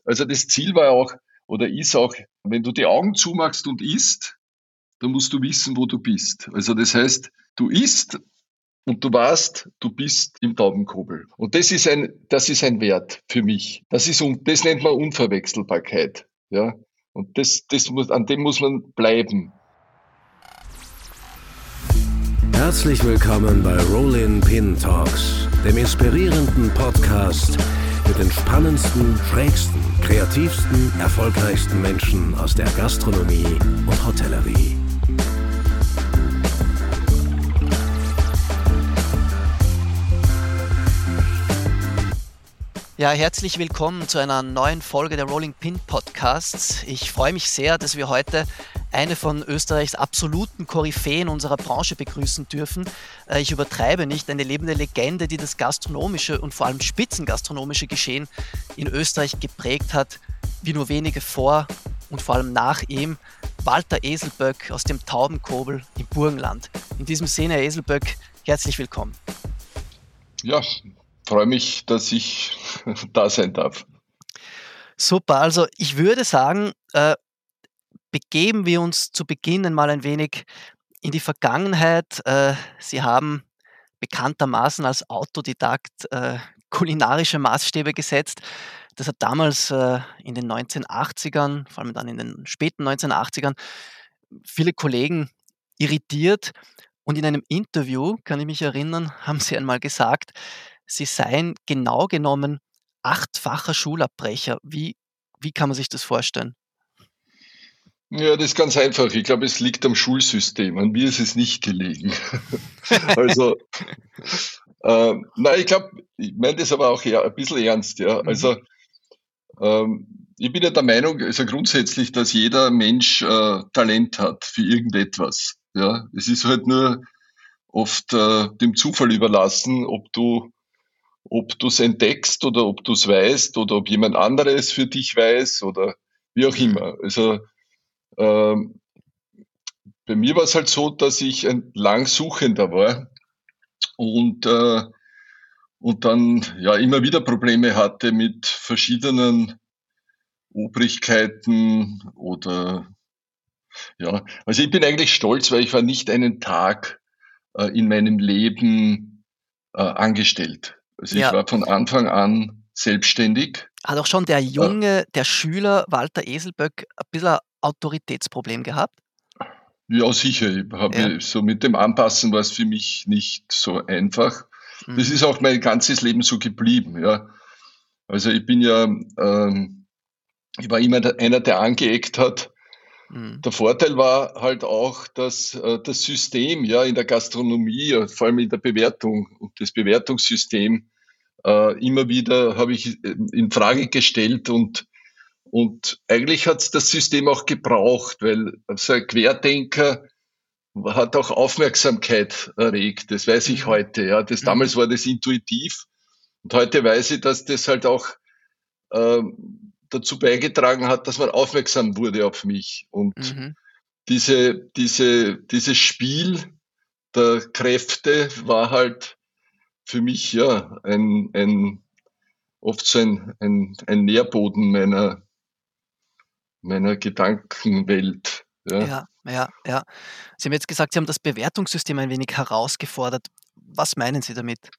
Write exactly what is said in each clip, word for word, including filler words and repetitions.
also das Ziel war auch oder ist auch, wenn du die Augen zumachst und isst, dann musst du wissen, wo du bist. Also das heißt, du isst und du weißt, du bist im Taubenkobel. Und das ist ein, das ist ein Wert für mich. Das ist, un- das nennt man Unverwechselbarkeit. Ja. Und das, das muss, an dem muss man bleiben. Herzlich willkommen bei Rollin Pin Talks, dem inspirierenden Podcast mit den spannendsten, schrägsten, kreativsten, erfolgreichsten Menschen aus der Gastronomie und Hotellerie. Ja, herzlich willkommen zu einer neuen Folge der Rolling Pin Podcasts. Ich freue mich sehr, dass wir heute eine von Österreichs absoluten Koryphäen unserer Branche begrüßen dürfen. Ich übertreibe nicht, eine lebende Legende, die das gastronomische und vor allem spitzengastronomische Geschehen in Österreich geprägt hat, wie nur wenige vor und vor allem nach ihm. Walter Eselböck aus dem Taubenkobel im Burgenland. In diesem Sinne, Herr Eselböck, herzlich willkommen. Ja, freue mich, dass ich da sein darf. Super, also ich würde sagen, äh, begeben wir uns zu Beginn einmal ein wenig in die Vergangenheit. Äh, Sie haben bekanntermaßen als Autodidakt äh, kulinarische Maßstäbe gesetzt. Das hat damals äh, in den neunzehnhundertachtzigern, vor allem dann in den späten neunzehnhundertachtzigern, viele Kollegen irritiert. Und in einem Interview, kann ich mich erinnern, haben Sie einmal gesagt, Sie seien genau genommen achtfacher Schulabbrecher. Wie, wie kann man sich das vorstellen? Ja, das ist ganz einfach. Ich glaube, es liegt am Schulsystem. An mir ist es nicht gelegen. Also, ähm, nein, ich glaube, ich meine das aber auch eher, ein bisschen ernst. Ja. Mhm. Also, ähm, ich bin ja der Meinung, also grundsätzlich, dass jeder Mensch äh, Talent hat für irgendetwas. Ja. Es ist halt nur oft äh, dem Zufall überlassen, ob du ob du es entdeckst oder ob du es weißt oder ob jemand anderes für dich weiß oder wie auch Mhm. immer. Also ähm, bei mir war es halt so, dass ich ein Langsuchender war und, äh, und dann ja immer wieder Probleme hatte mit verschiedenen Obrigkeiten oder ja. Also ich bin eigentlich stolz, weil ich war nicht einen Tag äh, in meinem Leben äh, angestellt. Also ich Ja, war von Anfang an selbstständig. hat auch schon der Äh, Junge, der Schüler Walter Eselböck ein bisschen ein Autoritätsproblem gehabt? Ja, sicher. Ich Ja. habe so mit dem Anpassen war es für mich nicht so einfach. Das Mhm. ist auch mein ganzes Leben so geblieben, ja. Also ich bin ja, ähm, ich war immer der, einer, der angeeckt hat. Mhm. Der Vorteil war halt auch, dass äh, das System, ja, in der Gastronomie, äh, vor allem in der Bewertung und das Bewertungssystem äh, immer wieder habe ich äh, in Frage gestellt und und eigentlich hat es das System auch gebraucht, weil so ein Querdenker hat auch Aufmerksamkeit erregt. Das weiß ich Mhm. heute. Ja, das Mhm. damals war das intuitiv und heute weiß ich, dass das halt auch ähm, dazu beigetragen hat, dass man aufmerksam wurde auf mich. Und Mhm. diese, diese, dieses Spiel der Kräfte war halt für mich ja ein, ein oft so ein, ein, ein Nährboden meiner, meiner Gedankenwelt. Ja. Ja, ja, ja. Sie haben jetzt gesagt, Sie haben das Bewertungssystem ein wenig herausgefordert. Was meinen Sie damit?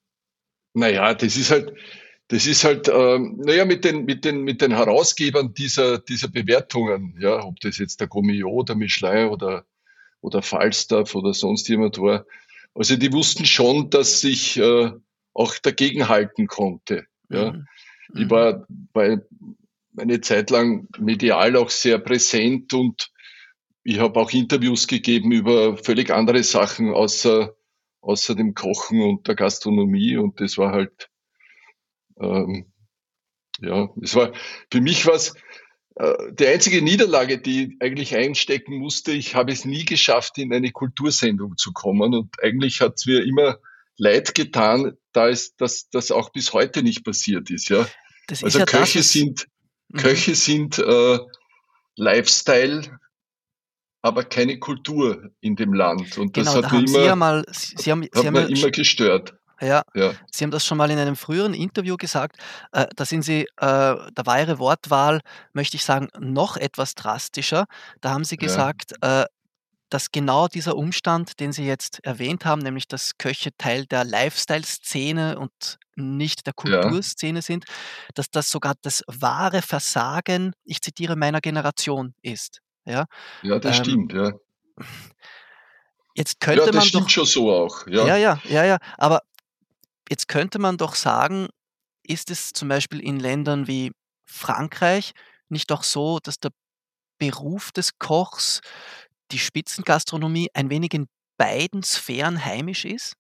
Naja, das ist halt, das ist halt, ähm, naja, mit den, mit den, mit den Herausgebern dieser, dieser Bewertungen, ja, ob das jetzt der Gomio oder Michelin oder, oder Falstaff oder sonst jemand war. Also die wussten schon, dass ich äh, auch dagegenhalten konnte. Ja. Mhm. Ich Mhm. war bei eine Zeit lang medial auch sehr präsent und ich habe auch Interviews gegeben über völlig andere Sachen außer, außer dem Kochen und der Gastronomie und das war halt ähm, ja, es war für mich was äh, die einzige Niederlage, die ich eigentlich einstecken musste. Ich habe es nie geschafft, in eine Kultursendung zu kommen und eigentlich hat es mir immer leid getan, da es dass das auch bis heute nicht passiert ist. Ja, Das ist also ja das, Köche was sind mhm. Köche sind äh, Lifestyle, aber keine Kultur in dem Land und das Genau, hat da mir haben Sie ja immer mal Sie Sie haben Sie hat haben mir ja sch immer gestört. Ja, Ja, Sie haben das schon mal in einem früheren Interview gesagt. Äh, da sind Sie, äh, da war Ihre Wortwahl, möchte ich sagen, noch etwas drastischer. Da haben Sie ja, gesagt, äh, dass genau dieser Umstand, den Sie jetzt erwähnt haben, nämlich dass Köche Teil der Lifestyle-Szene und nicht der ja, Kulturszene sind, dass das sogar das wahre Versagen, ich zitiere, „meiner Generation“ ist, ja? ja, das Ähm, stimmt, ja. jetzt Ja, könnte das man stimmt doch schon so auch, ja, ja. ja, ja, ja, aber jetzt könnte man doch sagen, ist es zum Beispiel in Ländern wie Frankreich nicht auch so, dass der Beruf des Kochs, die Spitzengastronomie ein wenig in beiden Sphären heimisch ist?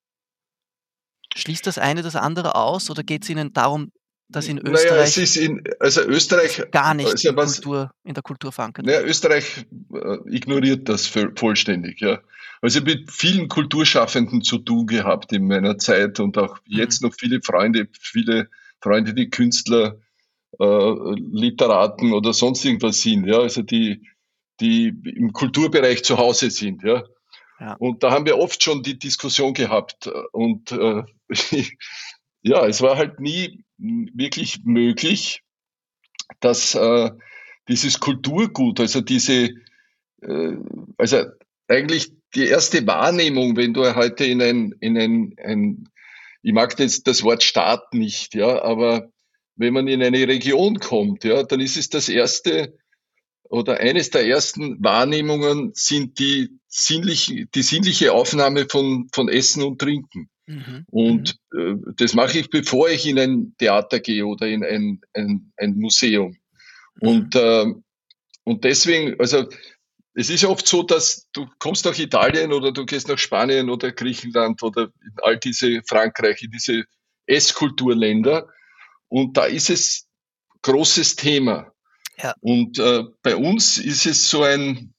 Schließt das eine das andere aus oder geht es Ihnen darum, dass in Na ja, es Österreich ist in also das Österreich gar nicht also in was Kultur in der Kultur verankert na ja, ist? Österreich, äh, ignoriert das voll vollständig, ja. Also, mit vielen Kulturschaffenden zu tun gehabt in meiner Zeit und auch Mhm, jetzt noch viele Freunde viele Freunde, die Künstler, äh, Literaten oder sonst irgendwas sind, ja, also die die im Kulturbereich zu Hause sind, ja. ja. Und da haben wir oft schon die Diskussion gehabt äh, und, äh, ja, es war halt nie wirklich möglich, dass, äh, dieses Kulturgut, also diese äh, also eigentlich die erste Wahrnehmung, wenn du heute in ein in ein ein ich mag das das Wort Staat nicht, ja, aber wenn man in eine Region kommt, ja, dann ist es das erste oder eines der ersten Wahrnehmungen sind die sinnliche die sinnliche Aufnahme von von Essen und Trinken. Mhm, mhm, Und, äh, das mache ich, bevor ich in ein Theater gehe oder in ein ein ein Museum. mhm, Und, ähm und deswegen also, es ist ja oft so, dass du kommst nach Italien oder du gehst nach Spanien oder Griechenland oder in all diese Frankreich, in diese Esskulturländer und da ist es großes Thema. ja, Und, äh, bei uns ist es so ein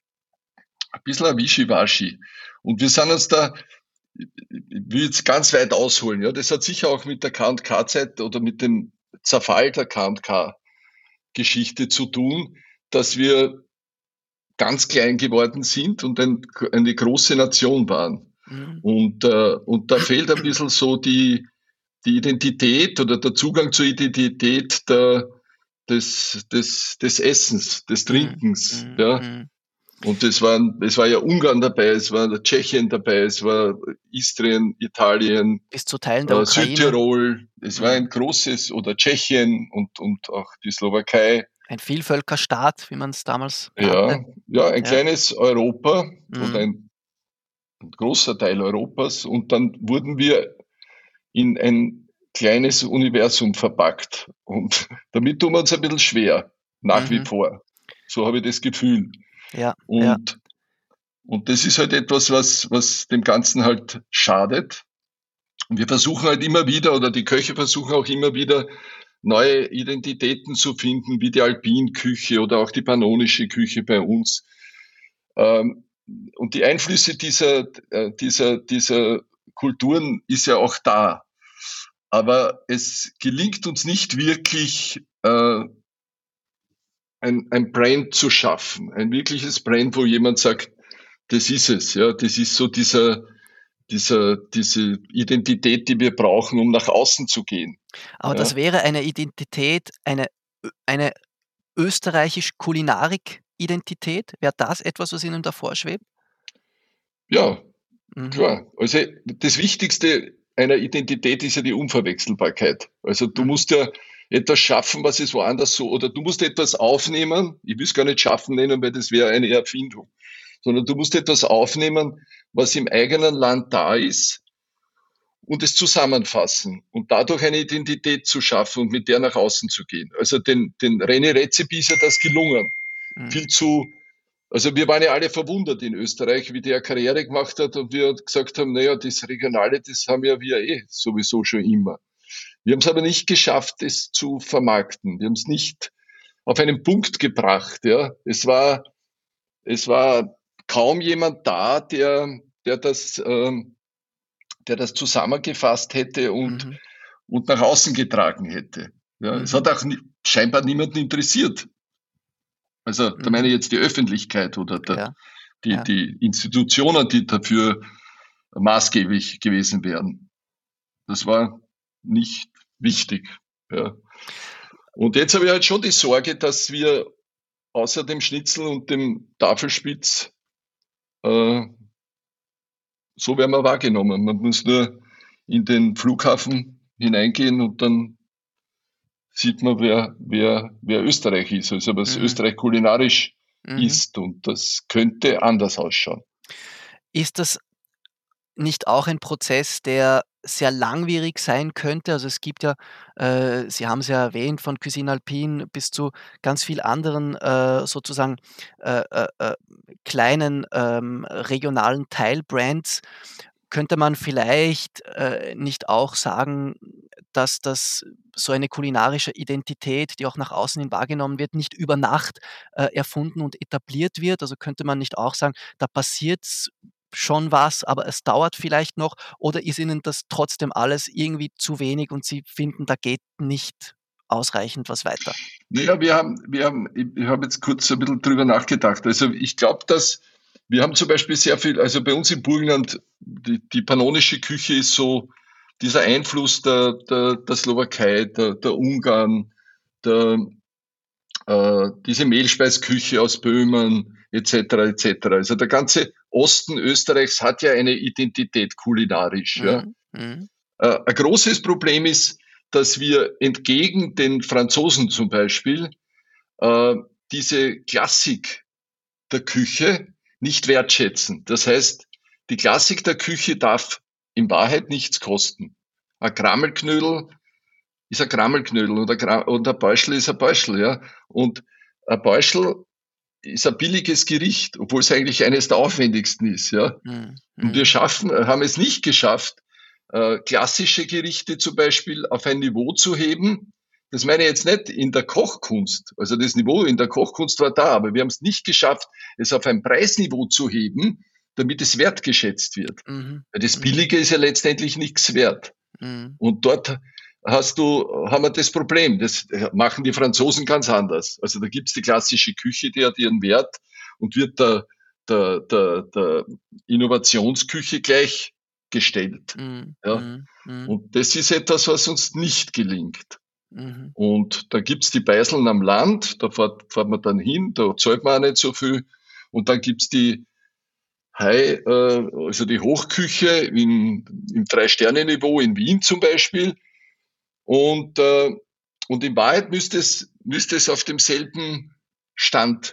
ein bisschen ein Wischiwaschi. Und wir sind uns da ich will jetzt ganz weit ausholen, ja. Das hat sicher auch mit der K und K-Zeit oder mit dem Zerfall der K und K-Geschichte zu tun, dass wir ganz klein geworden sind und ein, eine große Nation waren. mhm, Und, äh, und da fehlt ein bisschen so die, die Identität oder der Zugang zur Identität der, des, des, des Essens, des mhm, Trinkens. mhm, Ja. mhm. Und es waren, es war ja Ungarn dabei, es war Tschechien dabei, es war Istrien, Italien, Bis zu Teilen der äh, Ukraine. Südtirol. Es war Mhm. ein großes, oder Tschechien und, und auch die Slowakei. Ein Vielvölkerstaat, wie man es damals nannte. Ja, ja, ein Ja, kleines Europa oder mhm, ein, ein großer Teil Europas. Und dann wurden wir in ein kleines Universum verpackt. Und damit tun wir uns ein bisschen schwer, nach wie mhm, vor. So habe ich das Gefühl. ja, ja, Und, und das ist halt etwas, was, was dem Ganzen halt schadet. Und wir versuchen halt immer wieder, oder die Köche versuchen auch immer wieder, neue Identitäten zu finden, wie die Alpinküche oder auch die pannonische Küche bei uns. Ähm, und die Einflüsse dieser, äh, dieser, dieser Kulturen ist ja auch da. Aber es gelingt uns nicht wirklich, äh, ein, ein Brand zu schaffen. Ein wirkliches Brand, wo jemand sagt, das ist es. Ja, das ist so dieser, dieser, diese Identität, die wir brauchen, um nach außen zu gehen. aber das Ja, wäre eine Identität, eine ö eine österreichisch-Kulinarik-Identität? Wäre das etwas, was Ihnen da vorschwebt? ja, Mhm, klar. Also das Wichtigste einer Identität ist ja die Unverwechselbarkeit. Also du mhm, musst ja etwas schaffen, was es woanders so, oder du musst etwas aufnehmen, ich will es gar nicht schaffen nennen, weil das wäre eine Erfindung, sondern du musst etwas aufnehmen, was im eigenen Land da ist und es zusammenfassen und dadurch eine Identität zu schaffen und mit der nach außen zu gehen. Also den, den René Redzepi ist ja das gelungen. mhm, Viel zu also wir waren ja alle verwundert in Österreich, wie der Karriere gemacht hat und wir gesagt haben, naja, das Regionale, das haben ja wir eh sowieso schon immer. Wir haben es aber nicht geschafft, es zu vermarkten. Wir haben es nicht auf einen Punkt gebracht. Ja. Es war, es war kaum jemand da, der, der das, ähm, der das zusammengefasst hätte und, mhm, und nach außen getragen hätte. Ja. Es mhm, hat auch nie, scheinbar niemanden interessiert. Also da meine mhm, ich jetzt die Öffentlichkeit oder der, ja, die, ja, die Institutionen, die dafür maßgeblich gewesen wären. das war nicht wichtig. Ja. Und jetzt habe ich halt schon die Sorge, dass wir außer dem Schnitzel und dem Tafelspitz, äh, so werden wir wahrgenommen. Man muss nur in den Flughafen hineingehen und dann sieht man, wer, wer, wer Österreich ist, also was Mhm. Österreich kulinarisch Mhm. ist. Und das könnte anders ausschauen. Ist das nicht auch ein Prozess, der sehr langwierig sein könnte? Also es gibt ja, äh, Sie haben es ja erwähnt, von Cuisine Alpine bis zu ganz viel anderen äh, sozusagen äh, äh, äh, kleinen ähm, regionalen Teilbrands. Könnte man vielleicht äh, nicht auch sagen, dass das so eine kulinarische Identität, die auch nach außen hin wahrgenommen wird, nicht über Nacht äh, erfunden und etabliert wird? Also könnte man nicht auch sagen, da passiert schon was, aber es dauert vielleicht noch, oder ist Ihnen das trotzdem alles irgendwie zu wenig und Sie finden, da geht nicht ausreichend was weiter? Naja, wir haben, wir haben, ich, ich habe jetzt kurz ein bisschen drüber nachgedacht. Also ich glaube, dass wir haben zum Beispiel sehr viel, also bei uns im Burgenland, die, die pannonische Küche ist so dieser Einfluss der, der, der Slowakei, der, der Ungarn, der, äh, diese Mehlspeisküche aus Böhmen et cetera et cetera. Also der ganze Osten Österreichs hat ja eine Identität kulinarisch. Ja. Mhm, mhm, Äh, ein großes Problem ist, dass wir entgegen den Franzosen zum Beispiel äh, diese Klassik der Küche nicht wertschätzen. Das heißt, die Klassik der Küche darf in Wahrheit nichts kosten. Ein Krammelknödel ist ein Krammelknödel und ein, Kram und ein Beuschel ist ein Beuschel. Ja. Und ein Beuschel ist ein billiges Gericht, obwohl es eigentlich eines der aufwendigsten ist. Ja. mhm, Und wir mhm, schaffen, haben es nicht geschafft, äh, klassische Gerichte zum Beispiel auf ein Niveau zu heben. Das meine ich jetzt nicht in der Kochkunst. Also das Niveau in der Kochkunst war da, aber wir haben es nicht geschafft, es auf ein Preisniveau zu heben, damit es wertgeschätzt wird. mhm, Weil das mhm, Billige ist ja letztendlich nichts wert. mhm, Und dort hast du, haben wir das Problem. Das machen die Franzosen ganz anders. Also da gibt's die klassische Küche, die hat ihren Wert und wird der, der, der, der Innovationsküche gleichgestellt. mhm, Ja. mhm, mhm, Und das ist etwas, was uns nicht gelingt. mhm, Und da gibt's die Beiseln am Land, da fährt, fährt man dann hin, da zahlt man auch nicht so viel. Und dann gibt's die High, äh, also die Hochküche in, im Drei-Sterne-Niveau in Wien zum Beispiel. Und, äh, und in Wahrheit müsste es, müsste es auf demselben Stand,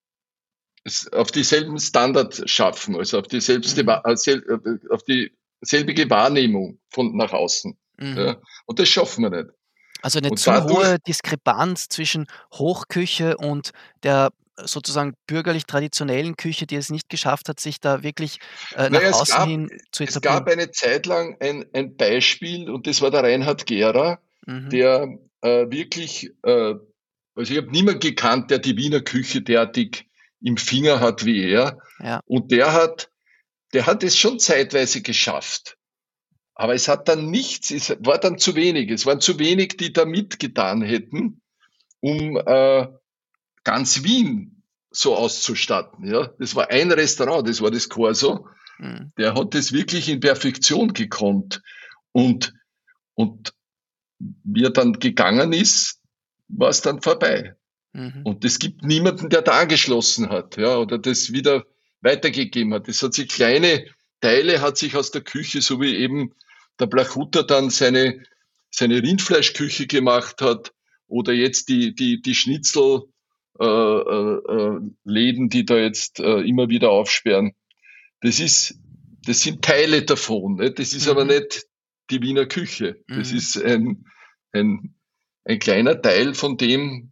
es, auf dieselben Standard schaffen, also auf die selbste, mhm, äh, sel, äh, auf die selbige Wahrnehmung von nach außen. mhm. Ja. Und das schaffen wir nicht. Also eine Und zu dadurch, hohe Diskrepanz zwischen Hochküche und der sozusagen bürgerlich-traditionellen Küche, die es nicht geschafft hat, sich da wirklich äh, nach naja, es außen gab, hin zu es gab etablieren. eine Zeit lang ein, ein Beispiel, und das war der Reinhard Gera, Mhm, der äh, wirklich, äh, also ich habe niemanden gekannt, der die Wiener Küche derartig im Finger hat wie er. ja, Und der hat, der hat es schon zeitweise geschafft. Aber es hat dann nichts, es war dann zu wenig. Es waren zu wenig, die da mitgetan hätten, um äh, ganz Wien so auszustatten. Ja, das war ein Restaurant, das war das Corso. mhm, Der hat das wirklich in Perfektion gekonnt. Und, und wie er dann gegangen ist, war es dann vorbei. mhm, Und es gibt niemanden, der da angeschlossen hat, ja, oder das wieder weitergegeben hat. Es hat sich kleine Teile, hat sich aus der Küche, so wie eben der Blachuter dann seine, seine Rindfleischküche gemacht hat, oder jetzt die, die, die Schnitzel, äh, äh, Läden, die da jetzt äh, immer wieder aufsperren. Das ist, das sind Teile davon. Ne? Das ist aber mhm, nicht die Wiener Küche. Das mhm. ist ein, ein, ein kleiner Teil von dem,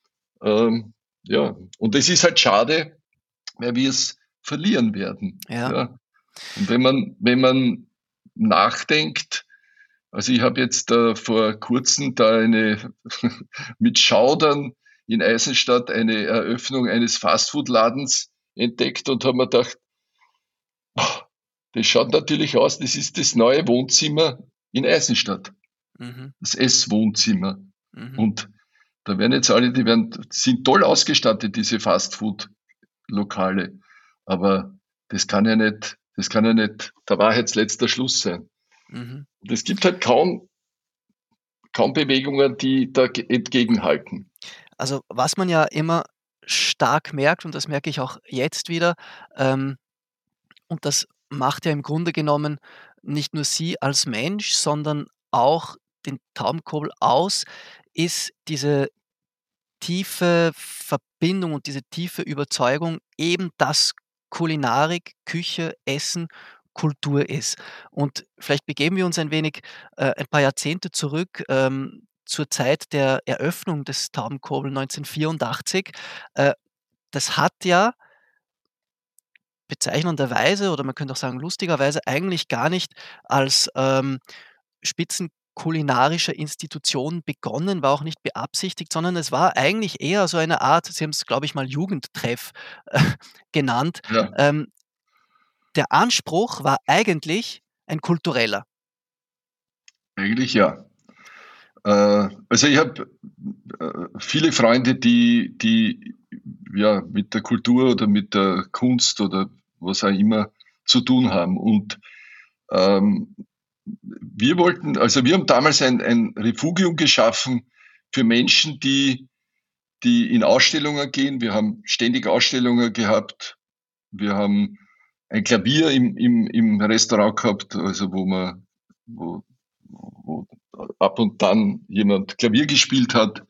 ähm, ja. Und das ist halt schade, weil wir es verlieren werden. Ja, Ja. Und wenn man, wenn man nachdenkt, also ich habe jetzt äh, vor kurzem da eine mit Schaudern in Eisenstadt eine Eröffnung eines Fastfood-Ladens entdeckt und habe mir gedacht, oh, das schaut natürlich aus, das ist das neue Wohnzimmer in Eisenstadt, mhm, das Esswohnzimmer. mhm, Und da werden jetzt alle, die werden, sind toll ausgestattet, diese Fastfood-Lokale. Aber das kann ja nicht, das kann ja nicht der Wahrheitsletzter Schluss sein. Mhm. Und es gibt halt kaum, kaum Bewegungen, die da ge- entgegenhalten. Also, was man ja immer stark merkt, und das merke ich auch jetzt wieder, ähm, und das macht ja im Grunde genommen nicht nur Sie als Mensch, sondern auch den Taubenkobel aus, ist diese tiefe Verbindung und diese tiefe Überzeugung eben, dass Kulinarik, Küche, Essen Kultur ist. Und vielleicht begeben wir uns ein wenig, äh, ein paar Jahrzehnte zurück, ähm, zur Zeit der Eröffnung des Taubenkobel neunzehnhundertvierundachtzig. Äh, das hat ja bezeichnenderweise, oder man könnte auch sagen lustigerweise, eigentlich gar nicht als, ähm, spitzenkulinarische Institution begonnen, war auch nicht beabsichtigt, sondern es war eigentlich eher so eine Art, Sie haben es, glaube ich, mal Jugendtreff, äh, genannt. Ja, Ähm, der Anspruch war eigentlich ein kultureller. eigentlich ja. Äh, also ich habe äh, viele Freunde, die, die ja mit der Kultur oder mit der Kunst oder was auch immer zu tun haben. Und ähm, wir wollten, also wir haben damals ein, ein Refugium geschaffen für Menschen, die, die in Ausstellungen gehen. Wir haben ständig Ausstellungen gehabt. Wir haben ein Klavier im, im, im Restaurant gehabt, also wo man, wo, wo ab und dann jemand Klavier gespielt hat.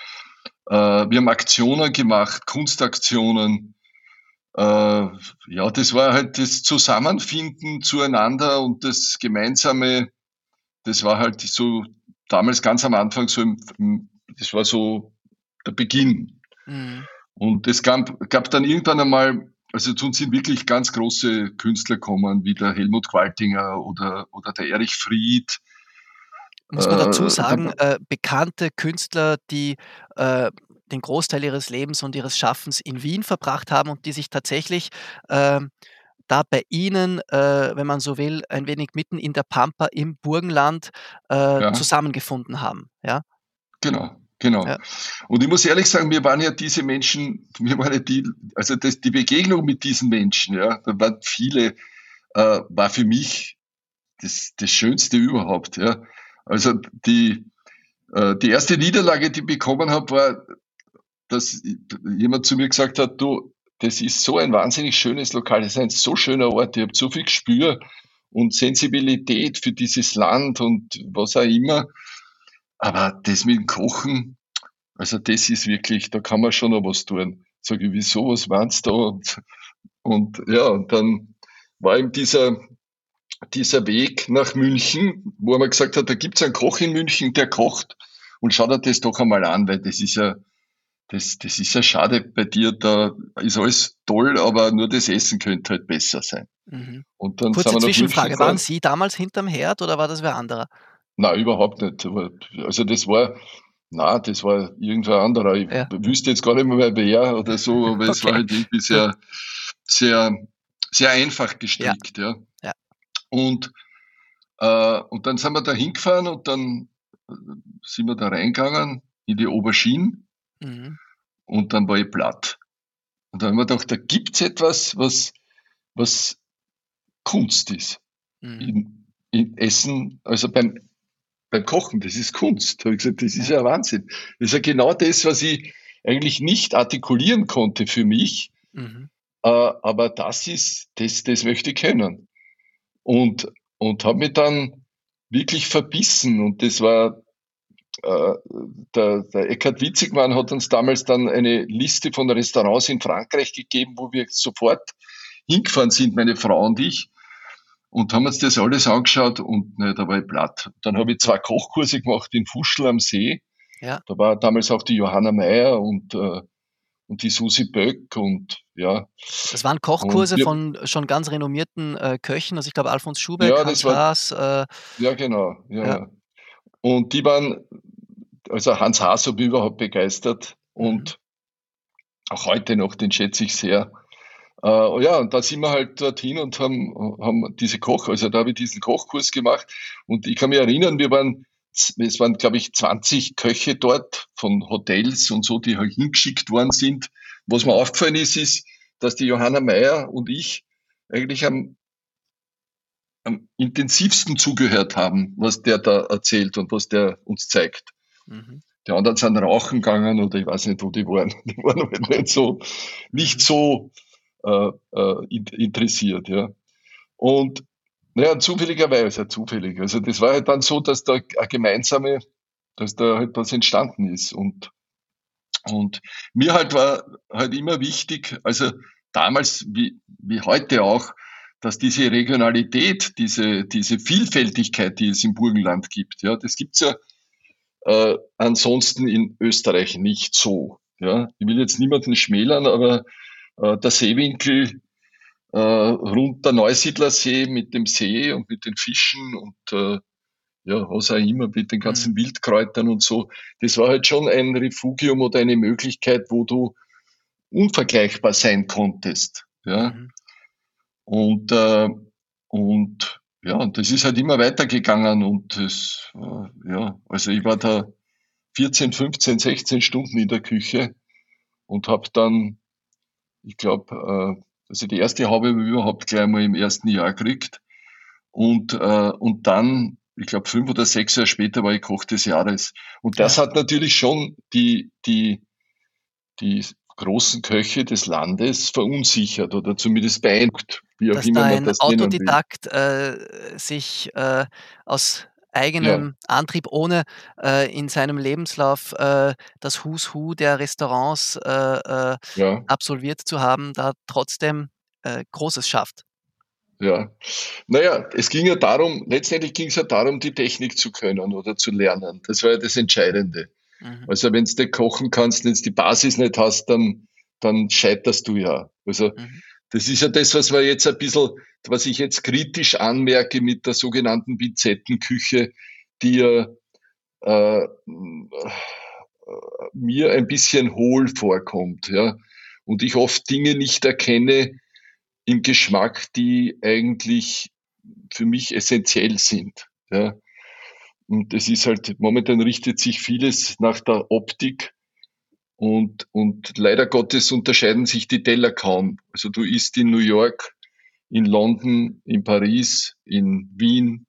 Äh, wir haben Aktionen gemacht, Kunstaktionen. Äh, ja, das war halt das Zusammenfinden zueinander und das gemeinsame, das war halt so damals ganz am Anfang so, im, im, das war so der Beginn. Mhm. Und es gab, gab dann irgendwann einmal, also zu uns sind wirklich ganz große Künstler gekommen, wie der Helmut Qualtinger oder, oder der Erich Fried. Muss man dazu Äh, sagen, da, äh, bekannte Künstler, die, äh, den Großteil ihres Lebens und ihres Schaffens in Wien verbracht haben und die sich tatsächlich, ähm, da bei Ihnen, äh, wenn man so will, ein wenig mitten in der Pampa im Burgenland, äh, ja, zusammengefunden haben, ja? genau, genau. Ja. Und ich muss ehrlich sagen, mir waren ja diese Menschen, mir waren ja die, also das, die Begegnung mit diesen Menschen, ja, da waren viele, äh, war für mich das, das Schönste überhaupt, ja. Also die, äh, die erste Niederlage, die ich bekommen habe, war, dass jemand zu mir gesagt hat, du, das ist so ein wahnsinnig schönes Lokal, das ist ein so schöner Ort, ihr habt so viel Gespür und Sensibilität für dieses Land und was auch immer. Aber das mit dem Kochen, also das ist wirklich, da kann man schon noch was tun. Sag ich, wieso, was meinst du da? Und, und ja, und dann war eben dieser, dieser Weg nach München, wo man gesagt hat, da gibt's einen Koch in München, der kocht und schau dir das doch einmal an, weil das ist ja, das, das ist ja schade bei dir, da ist alles toll, aber nur das Essen könnte halt besser sein. Mhm. Und dann sind Kurze wir nach München Zwischenfrage, waren gefahren. Sie damals hinterm Herd oder war das wer anderer? Nein, überhaupt nicht. Aber, also das war, na, das war irgendwer anderer. Ich Ja, wüsste jetzt gar nicht mehr wer oder so, aber es war okay, halt irgendwie gut. sehr, sehr, sehr einfach Ja, gestrickt, ja. ja. Und, äh, und dann sind wir da hingefahren und dann äh, sind wir da reingegangen in die Aubergine Mhm, und dann war ich platt. Und dann haben wir gedacht, da gibt's etwas, was, was Kunst ist. mhm, In, in Essen, also beim, beim Kochen, das ist Kunst. Da habe ich gesagt, das ist ja, ja Wahnsinn. Das ist ja genau das, was ich eigentlich nicht artikulieren konnte für mich. mhm. Äh, aber das ist, das, das möchte ich können. Und, und habe mich dann wirklich verbissen. Und das war, äh, der, der Eckhard Witzigmann hat uns damals dann eine Liste von Restaurants in Frankreich gegeben, wo wir sofort hingefahren sind, meine Frau und ich. Und haben uns das alles angeschaut und ne, da war ich platt. Dann habe ich zwei Kochkurse gemacht in Fuschl am See. Ja. Da war damals auch die Johanna Meyer und, äh, und die Susi Böck und ja. Das waren Und Kochkurse wir, von schon ganz renommierten, äh, Köchen. Also, ich glaube, Alfons Schubeck, ja, das Hans war, Haas, äh, ja genau, ja, ja, ja. Und die waren, also Hans Haas habe ich überhaupt begeistert mhm, und auch heute noch, den schätze ich sehr. Äh, ja, und da sind wir halt dorthin und haben, haben diese Koch, also da habe ich diesen Kochkurs gemacht und ich kann mich erinnern, wir waren, es waren, glaube ich, zwanzig Köche dort von Hotels und so, die halt hingeschickt worden sind. Was mir mhm, aufgefallen ist, ist, dass die Johanna Meyer und ich eigentlich am, am intensivsten zugehört haben, was der da erzählt und was der uns zeigt. Mhm. Die anderen sind rauchen gegangen oder ich weiß nicht, wo die waren. Die waren halt nicht so, nicht Mhm. so äh, äh, interessiert. Ja. Und naja, zufälligerweise, zufällig. Also das war halt dann so, dass da eine gemeinsame, dass da halt was entstanden ist. Und, und mir halt war halt immer wichtig, also damals wie, wie heute auch, dass diese Regionalität, diese, diese Vielfältigkeit, die es im Burgenland gibt, ja, das gibt's ja äh, ansonsten in Österreich nicht so. Ja. Ich will jetzt niemanden schmälern, aber äh, der Seewinkel äh, rund der Neusiedlersee mit dem See und mit den Fischen und äh, ja, was auch immer, mit den ganzen Mhm. Wildkräutern und so. Das war halt schon ein Refugium oder eine Möglichkeit, wo du unvergleichbar sein konntest. Ja. Mhm. Und, äh, und ja, und das ist halt immer weitergegangen und das, äh, ja, also ich war da vierzehn, fünfzehn, sechzehn Stunden in der Küche und habe dann, ich glaube, äh, also die erste habe ich überhaupt gleich mal im ersten Jahr gekriegt und, äh, und dann, ich glaube, fünf oder sechs Jahre später war ich Koch des Jahres. Und das Ja, hat natürlich schon die, die, die großen Köche des Landes verunsichert oder zumindest beeindruckt, wie auch dass immer da man ein das nennen will. Autodidakt, äh, sich, äh, aus Ja, eigenem Antrieb, ohne, äh, in seinem Lebenslauf, äh, das Who's Who der Restaurants, äh, äh, ja, absolviert zu haben, da trotzdem, äh, Großes schafft. ja. Naja, es ging ja darum, letztendlich ging es ja darum, die Technik zu können oder zu lernen. Das war ja das Entscheidende. Mhm. Also wenn du nicht kochen kannst, wenn du die Basis nicht hast, dann, dann scheiterst du ja. Also Mhm. das ist ja das, was wir jetzt ein bisschen, was ich jetzt kritisch anmerke mit der sogenannten Pinzettenküche, die ja äh, mir ein bisschen hohl vorkommt, ja. Und ich oft Dinge nicht erkenne im Geschmack, die eigentlich für mich essentiell sind, ja. Und es ist halt, momentan richtet sich vieles nach der Optik und, und leider Gottes unterscheiden sich die Teller kaum. Also du isst in New York, in London, in Paris, in Wien,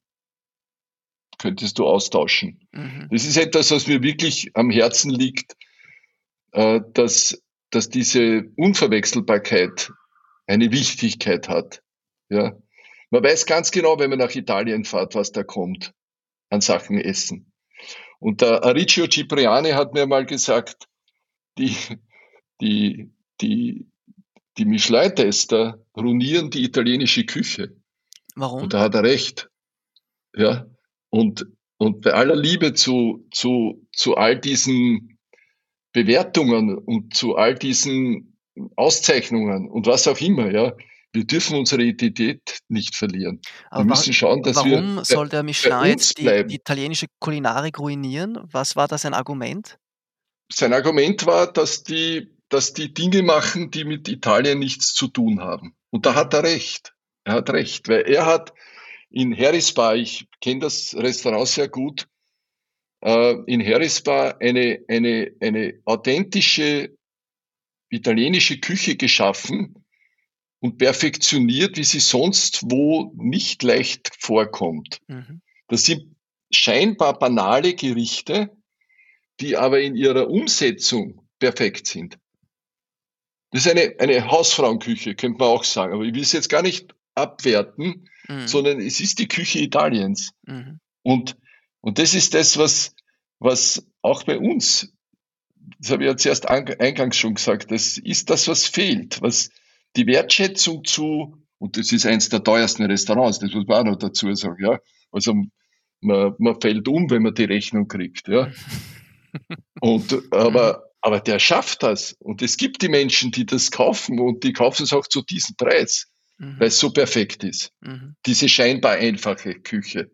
könntest du austauschen. Mhm. Das ist etwas, was mir wirklich am Herzen liegt, äh, dass, dass diese Unverwechselbarkeit eine Wichtigkeit hat. Ja. Man weiß ganz genau, wenn man nach Italien fährt, was da kommt an Sachen Essen. Und der Arricchio Cipriani hat mir mal gesagt, die, die, die, die Michelin-Tester ruinieren die italienische Küche. Und Warum? da hat er recht. Ja. Und, und bei aller Liebe zu, zu, zu all diesen Bewertungen und zu all diesen Auszeichnungen und was auch immer, ja, wir dürfen unsere Identität nicht verlieren. Wir Aber wa müssen schauen, dass wir warum bei, soll der bei Michelin uns jetzt die die bleiben. italienische Kulinarik ruinieren? Was war da sein Argument? Sein Argument war, dass die, dass die Dinge machen, die mit Italien nichts zu tun haben. Und da hat Mhm. er recht. Er hat recht, weil er hat in Harrisbar, ich kenne das Restaurant sehr gut, äh, in Harrisbar eine, eine, eine authentische italienische Küche geschaffen und perfektioniert, wie sie sonst wo nicht leicht vorkommt. Mhm. Das sind scheinbar banale Gerichte, die aber in ihrer Umsetzung perfekt sind. Das ist eine, eine Hausfrauenküche, könnte man auch sagen. Aber ich will es jetzt gar nicht abwerten, Mhm. sondern es ist die Küche Italiens. Mhm. Und, und das ist das, was, was auch bei uns, das habe ich ja zuerst eingangs schon gesagt, das ist das, was fehlt, was die Wertschätzung zu, und das ist eins der teuersten Restaurants, das muss man auch noch dazu sagen, ja. Also man, man fällt um, wenn man die Rechnung kriegt, ja. Und, Mhm. aber, aber der schafft das. Und es gibt die Menschen, die das kaufen und die kaufen es auch zu diesem Preis, Mhm. weil es so perfekt ist. Mhm. Diese scheinbar einfache Küche.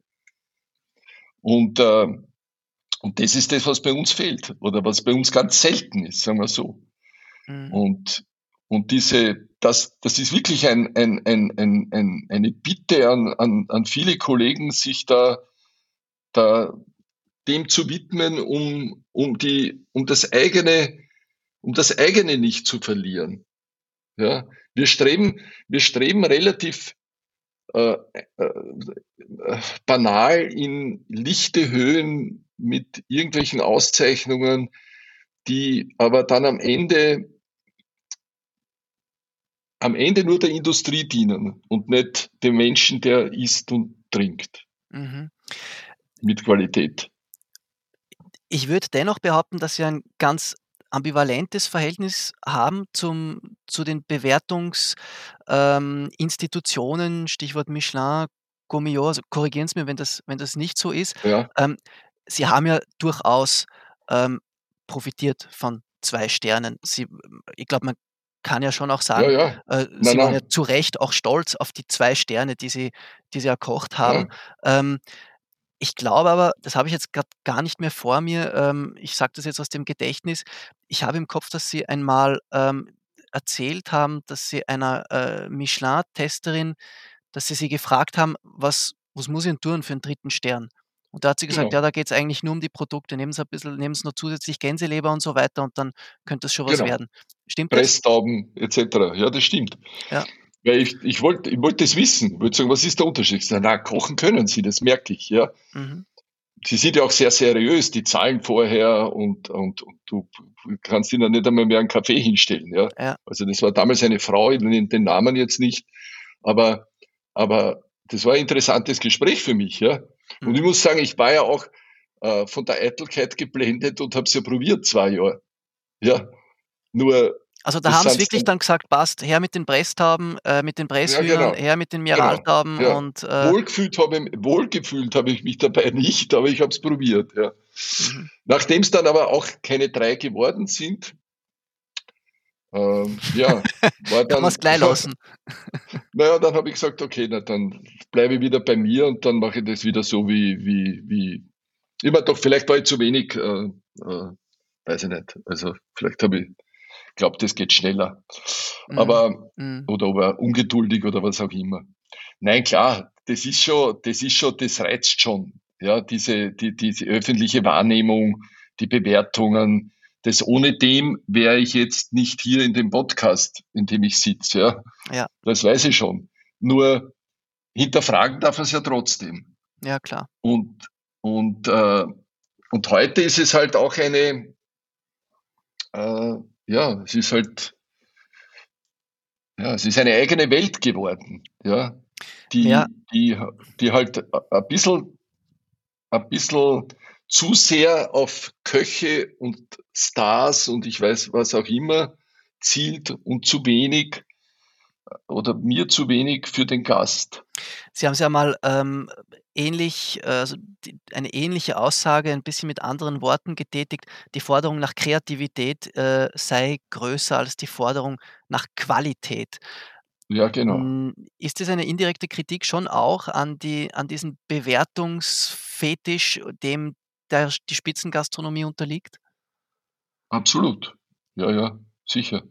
Und, äh, und das ist das, was bei uns fehlt oder was bei uns ganz selten ist, sagen wir so. Mhm. Und, und diese, das, das ist wirklich ein, ein, ein, ein, ein, eine Bitte an, an, an viele Kollegen, sich da, da dem zu widmen, um, um, die, um, das eigene, um das eigene nicht zu verlieren. Ja? Wir, streben, wir streben relativ äh, äh, banal in lichte Höhen mit irgendwelchen Auszeichnungen, die aber dann am Ende am Ende nur der Industrie dienen und nicht dem Menschen, der isst und trinkt Mhm. mit Qualität. Ich würde dennoch behaupten, dass Sie ein ganz ambivalentes Verhältnis haben zum zu den Bewertungs ähm, Institutionen, Stichwort Michelin, Gourmillot, also korrigieren Sie mir, wenn das wenn das nicht so ist. Ja, Ähm, Sie haben ja durchaus, ähm, profitiert von zwei Sternen. Sie ich glaube, man kann ja schon auch ja, sagen, ja. äh, Nein, Sie waren ja nein, zu Recht auch stolz auf die zwei Sterne, die Sie die Sie erkocht haben. ja, Ähm, Ich glaube aber, das habe ich jetzt grad gar nicht mehr vor mir, ähm, ich sage das jetzt aus dem Gedächtnis. Ich habe im Kopf, dass Sie einmal, ähm, erzählt haben, dass Sie einer, äh, Michelin-Testerin dass Sie sie gefragt haben: „Was was muss ich 'n tun für 'n dritten Stern?“ Und da hat sie gesagt: „Ja, genau, da geht's eigentlich nur um die Produkte. Nehmen Sie ein bisschen nehmen Sie noch zusätzlich Gänseleber und so weiter und dann könnte das schon was genau. werden.“ Stimmt das? Presstauben et cetera. Ja, das stimmt. Ja. Weil ich ich wollte ich wollte das wissen. Ich wollte sagen: „Was ist der Unterschied?“ Ich sage: „Na, kochen können Sie, das merke ich, ja.“ Mhm. Sie sind ja auch sehr seriös, die zahlen vorher und und und du kannst ihnen nicht einmal mehr einen Kaffee hinstellen, ja. Ja. Also, das war damals eine Frau, ich nenne den Namen jetzt nicht, aber aber das war ein interessantes Gespräch für mich, ja. Und ich Mhm. muss sagen, ich war ja auch, äh, von der Eitelkeit geblendet und habe es ja probiert zwei Jahre, ja. Nur Also, da das haben Sie sind's wirklich dann dann gesagt: „Passt, her mit den Presstauben, äh, mit den ja, Presshühnern, genau, her mit den genau, Miraltauben“ ja. und, äh Wohlgefühlt habe ich wohlgefühlt habe ich mich dabei nicht, aber ich habe es probiert, ja. mhm. Nachdem es dann aber auch keine drei geworden sind, ähm, ja, war Kann man's dann gleich lassen. na ja, dann habe ich gesagt: „Okay, na dann bleibe ich wieder bei mir und dann mache ich das wieder so wie wie wie immer doch vielleicht war ich zu wenig, äh, äh, weiß ich nicht. Also, vielleicht habe ich glaubt, das geht schneller. Mhm. Aber Mhm. oder war ungeduldig oder was auch immer. Nein, klar, das ist schon das ist schon das reizt schon, ja, diese die diese öffentliche Wahrnehmung, die Bewertungen. Das ohne dem wäre ich jetzt nicht hier in dem Podcast, in dem ich sitze, ja. Ja, Das weiß ich schon. Nur hinterfragen darf man's ja trotzdem. ja klar. Und und, äh und heute ist es halt auch eine, äh ja, es ist halt ja, es ist eine eigene Welt geworden, ja, Ja, die die die halt a a bissel a bissel zu sehr auf Köche und Stars und ich weiß was auch immer zielt und zu wenig oder mir zu wenig für den Gast. Sie haben es ja mal, ähm, ähnlich äh, also die eine ähnliche Aussage ein bisschen mit anderen Worten getätigt. Die Forderung nach Kreativität, äh, sei größer als die Forderung nach Qualität. Ja, genau. Hm, ist das eine indirekte Kritik schon auch an die an diesen Bewertungsfetisch, dem der die Spitzengastronomie unterliegt? Absolut. Ja, ja, sicher.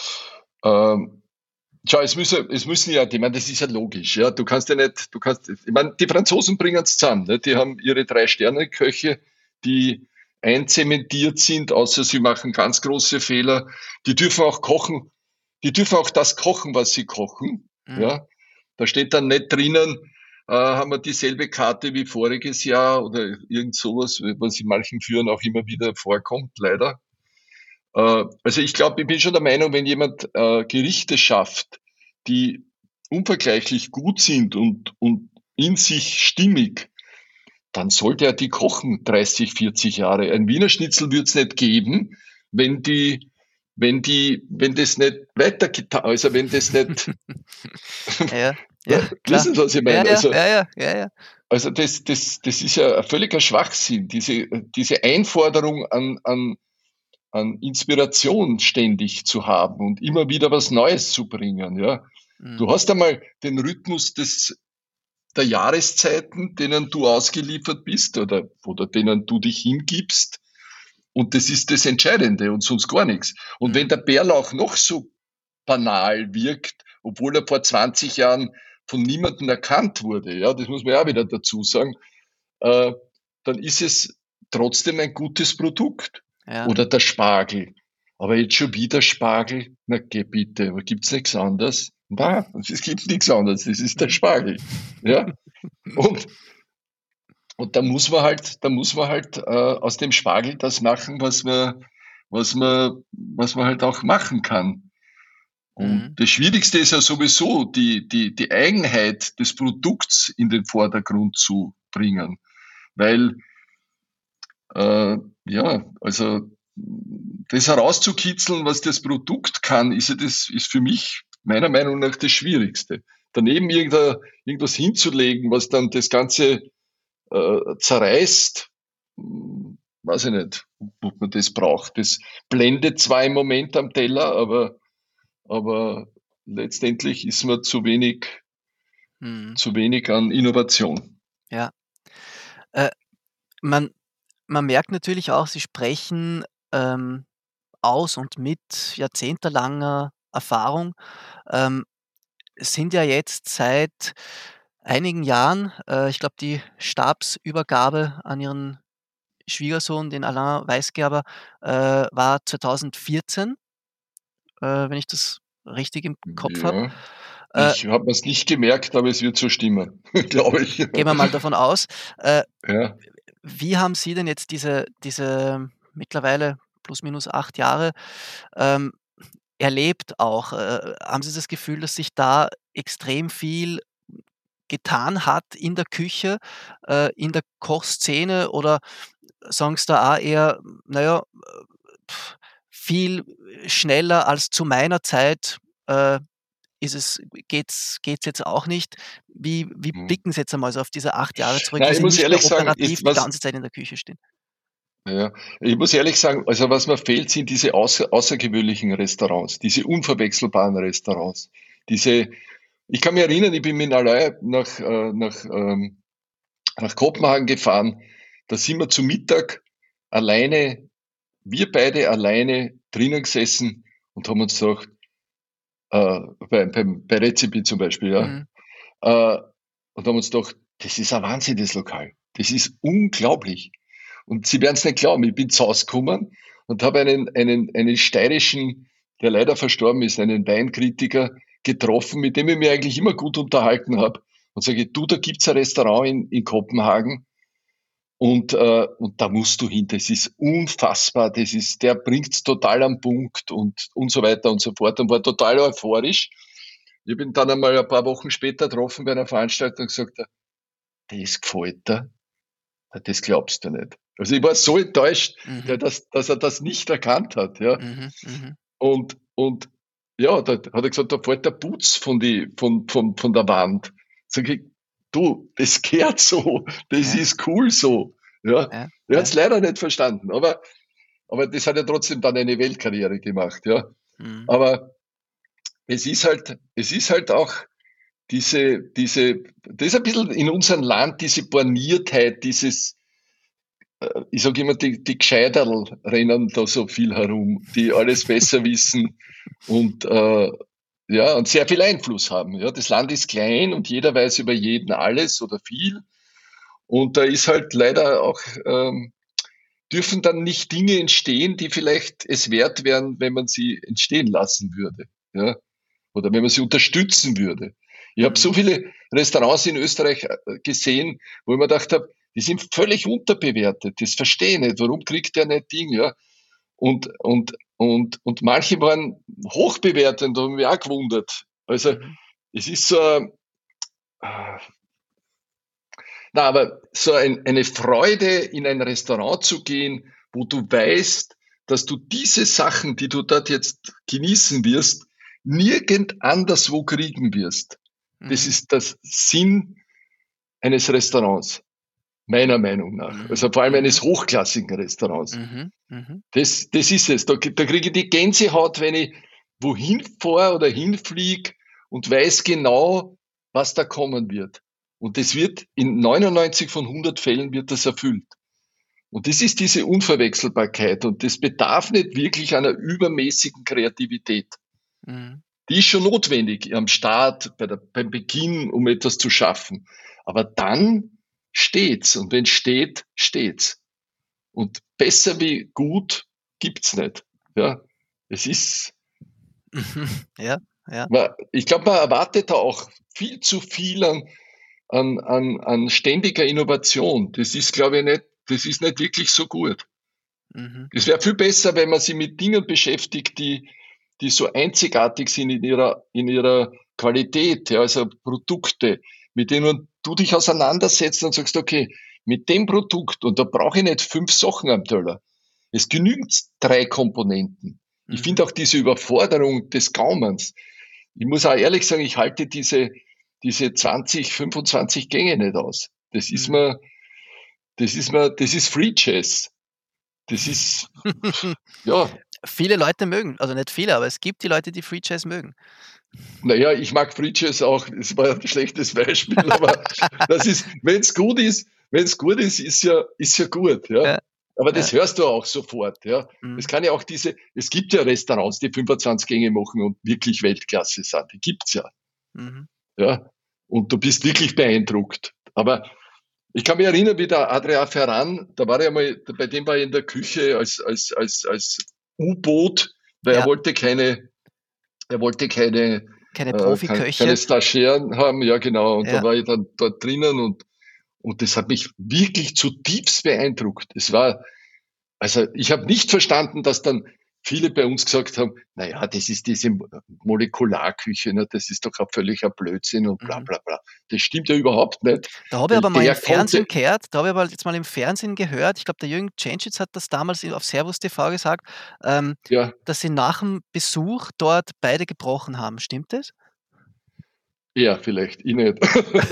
Ähm, schau, es müsse es müssen ja, ich meine, das ist ja logisch, ja. Du kannst ja nicht, du kannst, ich meine, die Franzosen bringen es zusammen, ne? Die haben ihre Drei-Sterne-Köche, die einzementiert sind, außer sie machen ganz große Fehler. Die dürfen auch kochen, die dürfen auch das kochen, was sie kochen, Mhm, ja. Da steht dann nicht drinnen, äh, haben wir dieselbe Karte wie voriges Jahr oder irgend sowas, was in manchen Führern auch immer wieder vorkommt, leider. Äh, also ich glaube, ich bin schon der Meinung, wenn jemand äh, Gerichte schafft, die unvergleichlich gut sind und, und in sich stimmig, dann sollte er die kochen dreißig, vierzig Jahre. Ein Wiener Schnitzel wird es nicht geben, wenn die, wenn die, wenn das nicht weitergetan, also wenn das nicht, ja, ja, klar. wissen Sie, was ich Ja, meine? ja, Also, ja, ja, ja, ja. also das, das, das ist ja ein völliger Schwachsinn, diese, diese Einforderung an, an an Inspiration ständig zu haben und immer wieder was Neues zu bringen, ja. Du Mhm, hast einmal den Rhythmus des der Jahreszeiten, denen du ausgeliefert bist oder oder denen du dich hingibst und das ist das Entscheidende und sonst gar nichts. Und wenn mhm. der Bärlauch noch so banal wirkt, obwohl er vor zwanzig Jahren von niemandem erkannt wurde, ja, das muss man ja auch wieder dazu sagen, äh, dann ist es trotzdem ein gutes Produkt. Ja. Oder der Spargel. Aber jetzt schon wieder Spargel? Na geh bitte, aber gibt's nichts anderes? Nein, es gibt nichts anderes, das ist der Spargel. Ja? Und, und da muss man halt, da muss man halt äh, aus dem Spargel das machen, was man, was man, was man halt auch machen kann. Und Mhm. das Schwierigste ist ja sowieso, die, die, die Eigenheit des Produkts in den Vordergrund zu bringen. Weil, äh, ja, also das herauszukitzeln, was das Produkt kann, ist ja das, ist für mich meiner Meinung nach das Schwierigste. Daneben irgendwas hinzulegen, was dann das Ganze äh, zerreißt, hm, weiß ich nicht, ob man das braucht. Das blendet zwar im Moment am Teller, aber, aber letztendlich ist man zu wenig, Mhm. zu wenig an Innovation. Ja. Äh, man, man merkt natürlich auch, Sie sprechen ähm, aus und mit jahrzehntelanger Erfahrung. Ähm, sind ja jetzt seit einigen Jahren, äh, ich glaube, die Stabsübergabe an Ihren Schwiegersohn, den Alain Weisgerber, äh, war zweitausendvierzehn, äh, wenn ich das richtig im Kopf habe. Ja, Äh, ich habe es nicht gemerkt, aber es wird so stimmen, glaube ich. gehen wir mal davon aus. Äh, Ja. wie haben Sie denn jetzt diese diese mittlerweile plus minus acht Jahre, ähm, erlebt auch? Äh, haben Sie das Gefühl, dass sich da extrem viel getan hat in der Küche, äh, in der Kochszene, oder sagen Sie da auch eher, na ja, pf, viel schneller als zu meiner Zeit, äh, ist es geht's geht's jetzt auch nicht? Wie wie Hm. blicken Sie jetzt einmal so auf diese acht Jahre zurück, Na, wo ich Sie muss nicht mehr ehrlich sagen, operativ ist die was, ganze Zeit in der Küche stehen? ja, ich muss ehrlich sagen, also was mir fehlt, sind diese außer, außergewöhnlichen Restaurants, diese unverwechselbaren Restaurants. Diese, ich kann mich erinnern, ich bin mit Alain nach, äh, nach, ähm, nach Kopenhagen gefahren. Da sind wir zu Mittag alleine, wir beide alleine drinnen gesessen und haben uns gedacht, äh, bei, beim, bei Rezipi zum Beispiel, ja, Mhm. äh, und haben uns gedacht, das ist ein Wahnsinn, das Lokal. Das ist unglaublich. Und Sie werden es nicht glauben, ich bin zu Hause gekommen und habe einen, einen, einen steirischen, der leider verstorben ist, einen Weinkritiker getroffen, mit dem ich mich eigentlich immer gut unterhalten habe. Und sage, du, da gibt's ein Restaurant in, in Kopenhagen und, äh, und da musst du hin. Das ist unfassbar. Das ist, der bringt's total am Punkt und, und so weiter und so fort und war total euphorisch. Ich bin dann einmal ein paar Wochen später getroffen bei einer Veranstaltung und gesagt, das gefällt dir. Das glaubst du nicht. Also ich war so enttäuscht, Mhm. der, dass, dass er das nicht erkannt hat. Ja. Mhm. Mhm. Und, und ja, da hat er gesagt, da fällt der Putz von, die, von, von, von der Wand. Sag ich, du, das gehört so, das Ja, ist cool so. Ja. ja, Er hat ja. es leider nicht verstanden, aber, aber das hat er trotzdem dann eine Weltkarriere gemacht. Ja. Mhm. Aber es ist halt, es ist halt auch diese, diese, das ist ein bisschen in unserem Land diese Borniertheit, dieses, äh, ich sage immer, die, die Gescheiterl rennen da so viel herum, die alles besser wissen und, äh, ja, und sehr viel Einfluss haben. Ja, das Land ist klein und jeder weiß über jeden alles oder viel. Und da ist halt leider auch, ähm, dürfen dann nicht Dinge entstehen, die vielleicht es wert wären, wenn man sie entstehen lassen würde. Ja, oder wenn man sie unterstützen würde. Ich habe so Mhm. viele Restaurants in Österreich äh, gesehen, wo ich mir gedacht habe, die sind völlig unterbewertet. Das verstehe ich nicht. Warum kriegt der nicht Ding? Ja? Und, und, und, und manche waren hochbewertet und haben mich auch gewundert. Also Mhm. es ist so, äh, na, aber so ein, eine Freude, in ein Restaurant zu gehen, wo du weißt, dass du diese Sachen, die du dort jetzt genießen wirst, nirgend anderswo kriegen wirst. Das Mhm. ist das Sinn eines Restaurants, meiner Meinung nach. Mhm. Also vor allem Mhm. eines hochklassigen Restaurants. Mhm. Mhm. Das, das ist es. Da, da kriege ich die Gänsehaut, wenn ich wohin fahre oder hinfliege und weiß genau, was da kommen wird. Und das wird in neunundneunzig von hundert Fällen wird das erfüllt. Und das ist diese Unverwechselbarkeit und das bedarf nicht wirklich einer übermäßigen Kreativität. Mhm. Die ist schon notwendig am Start, bei der, beim Beginn, um etwas zu schaffen. Aber dann steht's. Und wenn steht, steht's. Und besser wie gut gibt's nicht. Ja, es ist, Mhm. Ja, Ja. Ich glaube, man erwartet da auch viel zu viel an, an, an, an ständiger Innovation. Das ist, glaube ich, nicht, das ist nicht wirklich so gut. Mhm. Es wäre viel besser, wenn man sich mit Dingen beschäftigt, die, die so einzigartig sind in ihrer, in ihrer Qualität, ja, also Produkte, mit denen du dich auseinandersetzt und sagst, okay, mit dem Produkt, und da brauche ich nicht fünf Sachen am Teller. Es genügt drei Komponenten. Mhm. Ich finde auch diese Überforderung des Gaumens. Ich muss auch ehrlich sagen, ich halte diese, diese zwanzig, fünfundzwanzig Gänge nicht aus. Das ist Mhm. mir, das ist mir, das ist Free Jazz. Das ist, ja. Viele Leute mögen, also nicht viele, aber es gibt die Leute, die Free Jazz mögen. Naja, ich mag Free Jazz auch. Das war ein schlechtes Beispiel, aber das ist, wenn es gut ist, wenn es gut ist, ist ja, ist ja gut, ja. Ja. Aber das Ja. hörst du auch sofort, ja. Mhm. Es kann ja auch diese, es gibt ja Restaurants, die fünfundzwanzig Gänge machen und wirklich Weltklasse sind. Die gibt's ja. Mhm. Ja. Und du bist wirklich beeindruckt. Aber ich kann mich erinnern, wie der Adrian Ferran, da war er mal, bei dem war ich in der Küche als, als, als, als U-Boot, weil Ja. er wollte keine, er wollte keine, Keine äh, keine, Profiköche. keine Stagiären haben, ja genau. Und Ja. da war ich dann dort drinnen und, und das hat mich wirklich zutiefst beeindruckt. Es war, also ich habe nicht verstanden, dass dann viele bei uns gesagt haben, naja, das ist diese Molekularküche, ne, das ist doch ein völliger Blödsinn und bla Mhm. bla bla. Das stimmt ja überhaupt nicht. Da habe ich Weil aber mal der im Fernsehen konnte- gehört, da habe ich aber jetzt mal im Fernsehen gehört, ich glaube, der Jürgen Cencic hat das damals auf Servus T V gesagt, ähm, Ja, dass sie nach dem Besuch dort beide gebrochen haben. Stimmt das? ja, vielleicht, ich nicht.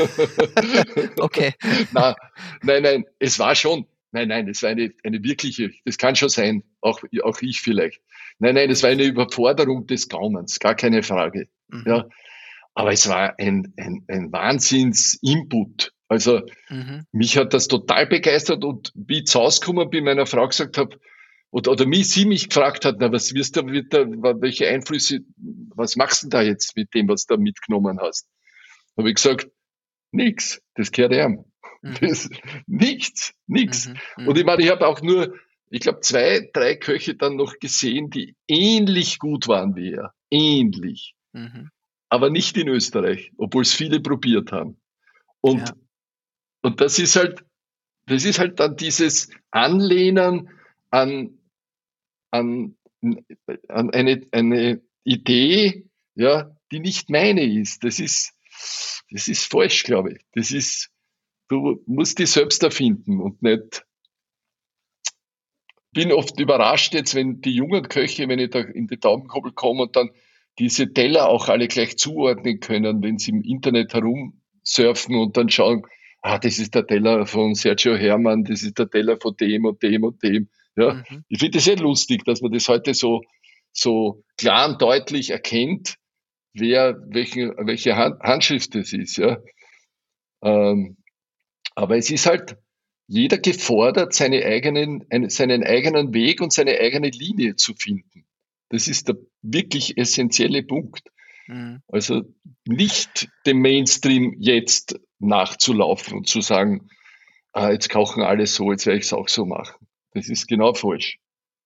Okay. Nein, nein, nein, es war schon, nein, nein, es war eine, eine wirkliche, das kann schon sein, auch, auch ich vielleicht. Nein, nein, es war eine Überforderung des Gaumens, gar keine Frage. Mhm. Ja, aber es war ein, ein, ein Wahnsinns-Input. Also, Mhm. mich hat das total begeistert und wie ich zu Hause gekommen bin, meiner Frau gesagt habe, oder, oder mich, sie mich gefragt hat, na, was wirst du, wird da, welche Einflüsse, was machst du da jetzt mit dem, was du da mitgenommen hast? Habe ich gesagt, nix, das gehört ihm. Mhm. Das, nichts, nichts. Mhm. Und ich Mhm. meine, ich habe auch nur, ich glaube, zwei, drei Köche dann noch gesehen, die ähnlich gut waren wie er. Ähnlich. Mhm. Aber nicht in Österreich, obwohl es viele probiert haben. Und, Ja. und das ist halt, das ist halt dann dieses Anlehnen an, an, an eine, eine Idee, ja, die nicht meine ist. Das ist, das ist falsch, glaube ich. Das ist, du musst die selbst erfinden und nicht. Bin oft überrascht jetzt, wenn die jungen Köche, wenn ich da in die Taubenkoppel komme und dann diese Teller auch alle gleich zuordnen können, wenn sie im Internet herumsurfen und dann schauen, ah, das ist der Teller von Sergio Herrmann, das ist der Teller von dem und dem und dem. Ja, Mhm. ich finde das sehr lustig, dass man das heute so, so klar und deutlich erkennt, wer, welche, welche Hand, Handschrift das ist, ja. Ähm, aber es ist halt jeder gefordert, seine eigenen, einen, seinen eigenen Weg und seine eigene Linie zu finden. Das ist der wirklich essentielle Punkt. Mhm. Also nicht dem Mainstream jetzt nachzulaufen und zu sagen, ah, jetzt kochen alle so, jetzt werde ich es auch so machen. Das ist genau falsch.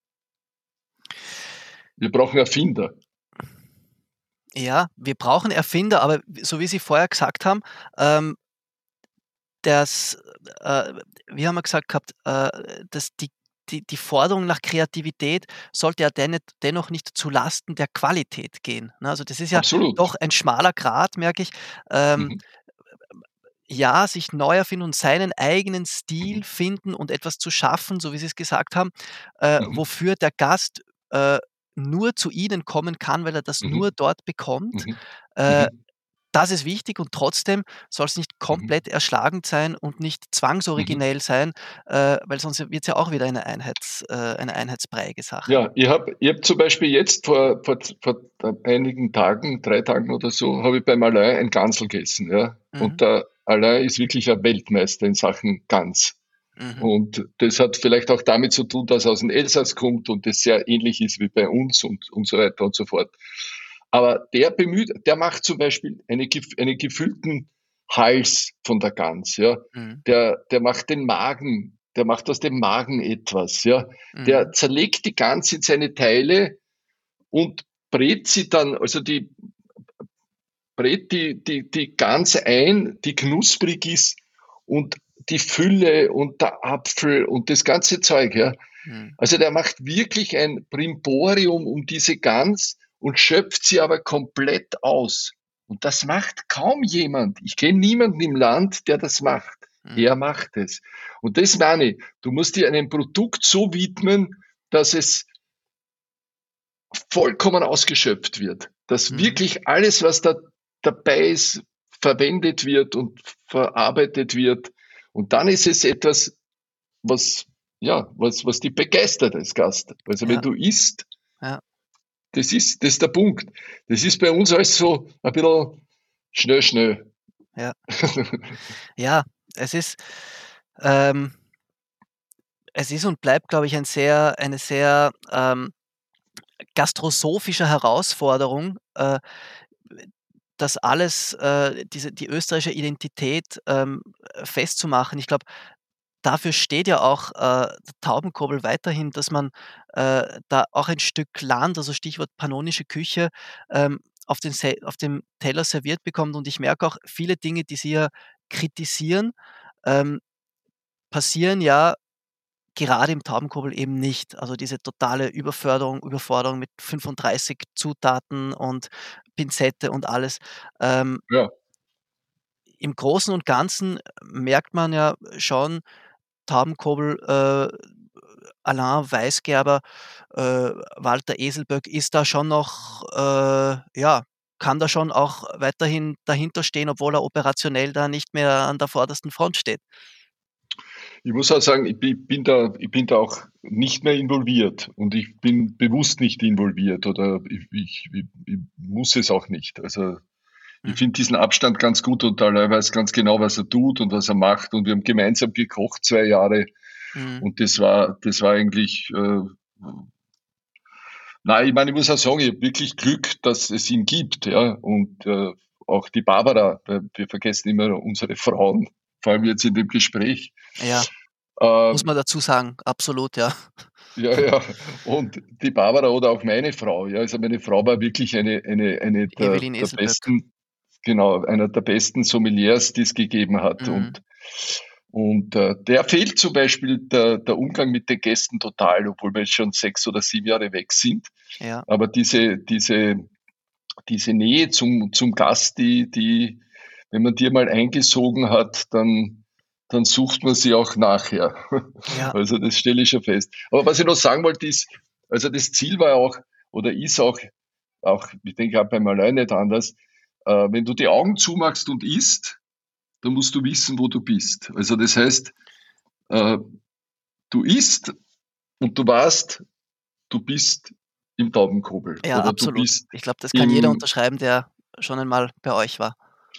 Wir brauchen Erfinder. Ja, wir brauchen Erfinder, aber so wie Sie vorher gesagt haben, ähm, das, äh, wie haben wir gesagt gehabt, äh, dass die, die, die Forderung nach Kreativität sollte ja dennoch, dennoch nicht zu Lasten der Qualität gehen. Ne? Also das ist ja Absolut. doch ein schmaler Grat, merke ich. Ähm, Mhm. ja, sich neu erfinden und seinen eigenen Stil Mhm. finden und etwas zu schaffen, so wie Sie es gesagt haben, äh, Mhm. wofür der Gast äh, nur zu Ihnen kommen kann, weil er das nur Mhm. dort bekommt. Mhm. Äh, Mhm. Das ist wichtig und trotzdem soll es nicht Mhm. komplett erschlagend sein und nicht Mhm. zwangsoriginell sein, äh, weil sonst wird es ja auch wieder eine Einheits äh, eine einheitsbreiige Sache. Ja, ich habe ich hab zum Beispiel jetzt vor, vor, vor einigen Tagen, drei Tagen oder so, habe ich beim Alain ein Gansel gegessen. Ja? Mhm. Und der Alain ist wirklich ein Weltmeister in Sachen Gans. Mhm. Und das hat vielleicht auch damit zu tun, dass er aus dem Elsass kommt und das sehr ähnlich ist wie bei uns und, und so weiter und so fort. Aber der bemüht, der macht zum Beispiel eine, gef- einen gefüllten Hals von der Gans, ja. Mhm. Der, der macht den Magen, der macht aus dem Magen etwas, ja. Der Mhm. zerlegt die Gans in seine Teile und brät sie dann, also die brät die, die, die Gans ein, die knusprig ist und die Fülle und der Apfel und das ganze Zeug, ja. Mhm. Also der macht wirklich ein Brimborium um diese Gans und schöpft sie aber komplett aus. Und das macht kaum jemand. Ich kenne niemanden im Land, der das macht. Mhm. Er macht es. Und das meine ich. Du musst dir einem Produkt so widmen, dass es vollkommen ausgeschöpft wird. Dass Mhm. wirklich alles, was da dabei ist, verwendet wird und verarbeitet wird. Und dann ist es etwas, was, ja, was, was dich begeistert als Gast. Also Ja. wenn du isst, Ja. das ist, das ist der Punkt. Das ist bei uns alles so ein bisschen schnell, schnell. Ja. Ja, es ist, ähm, es ist und bleibt, glaube ich, ein sehr, eine sehr ähm, gastrosophische Herausforderung, äh, das alles, äh, diese, die österreichische Identität ähm, festzumachen. Ich glaube, dafür steht ja auch äh, der Taubenkobel weiterhin, dass man äh, da auch ein Stück Land, also Stichwort pannonische Küche, ähm, auf, den Se auf dem Teller serviert bekommt. Und ich merke auch, viele Dinge, die Sie ja kritisieren, ähm, passieren ja gerade im Taubenkobel eben nicht. Also diese totale Überförderung, Überforderung mit fünfunddreißig Zutaten und Pinzette und alles. Ähm, Ja, Im Großen und Ganzen merkt man ja schon, Taubenkobel, äh, Alain Weisgerber, äh, Walter Eselböck ist da schon noch, äh, ja, kann da schon auch weiterhin dahinter stehen, obwohl er operationell da nicht mehr an der vordersten Front steht. ich muss auch sagen, ich bin bin da, ich bin da auch nicht mehr involviert und ich bin bewusst nicht involviert oder ich, ich, ich, ich muss es auch nicht. Also ich Mhm. finde diesen Abstand ganz gut und der weiß ganz genau, was er tut und was er macht. Und wir haben gemeinsam gekocht zwei Jahre Mhm. und das war, das war eigentlich, äh, nein, ich meine, ich muss auch sagen, ich habe wirklich Glück, dass es ihn gibt, ja. Und äh, auch die Barbara, weil wir vergessen immer unsere Frauen, vor allem jetzt in dem Gespräch. Ja, Äh, muss man dazu sagen, absolut, ja. ja, ja. Und die Barbara oder auch meine Frau, ja. Also meine Frau war wirklich eine, eine, eine der, Evelyn der Eselböck. besten, genau, einer der besten Sommeliers, die es gegeben hat. Mhm. Und Und äh, der fehlt zum Beispiel der, der Umgang mit den Gästen total, obwohl wir jetzt schon sechs oder sieben Jahre weg sind. Ja, Aber diese, diese, diese Nähe zum, zum Gast, die, die, wenn man die mal eingesogen hat, dann, dann sucht man sie auch nachher. ja, Also das stelle ich schon fest. Aber was ich noch sagen wollte ist, also das Ziel war auch, oder ist auch, auch, ich denke auch beim Allein nicht anders, äh, wenn du die Augen zumachst und isst, dann musst du wissen, wo du bist. Also das heißt, äh, du isst und du weißt, du bist im Taubenkobel ja, oder du absolut. bist Ich glaube, das kann jeder im, unterschreiben, der schon einmal bei euch war.